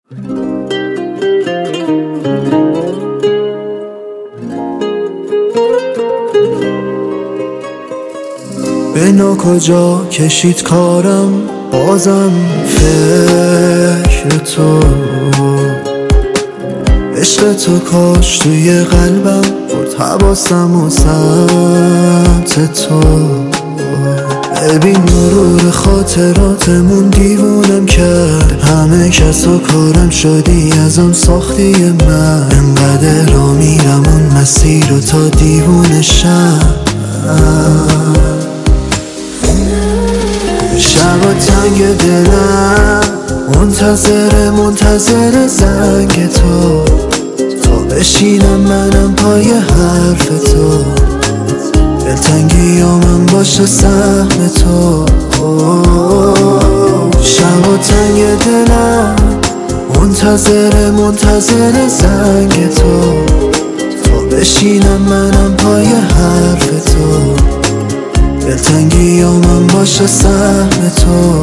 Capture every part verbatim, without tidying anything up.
به ناکجا کشید کارم، بازم فکر تو، عشق تو کاش توی قلبم برد حواسم و سمت تو. ببین مرور خاطراتمون دیوونم کرد، همه کس و کارم شدی ازم ساختی من. انقدر را میرم اون مسیر رو تا دیوونه شم، شبا تنگ دلم منتظر منتظر زنگ تو، تا بشینم منم پای حرف تو. دلتنگی و من باشه سهم تو. شبا تنگ دلم منتظر منتظر زنگ تو، تا بشینم منم پای حرف تو. دلتنگی و من باشه سهم تو.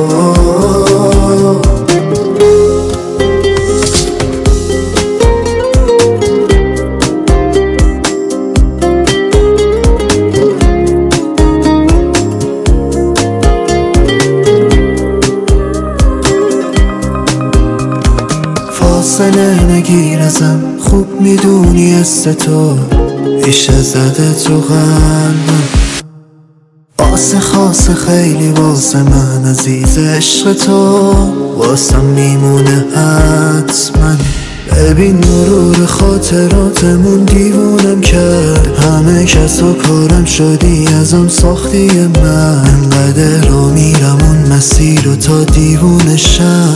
فاصله نگیر ازم، خوب میدونی است تو، ریشه زده تو قلبم. واسه خاصه خیلی واسه من عزیز عشق تو، واسم میمونه حتما. ببین مرور خاطراتمون دیوونم کرد، همه کس و کارم شدی ازم ساختی من. انقدر را میرم اون مسیر رو تا دیوونه شم،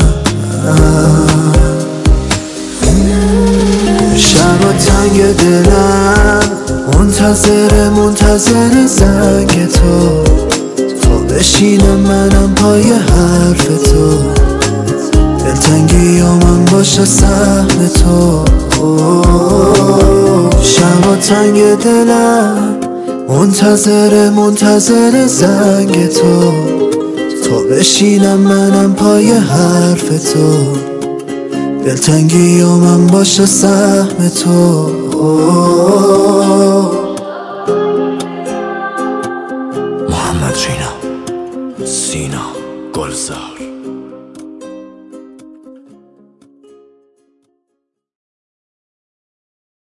شبا تنگ دلم منتظر منتظر زنگ تو، تا بشینم منم پای حرف تو. دلتنگی و من باشه سهم تو. شبا تنگ دلم منتظر منتظر زنگ تو، تا بشینم منم پای حرف تو. دلتنگی و من باشه سهم تو.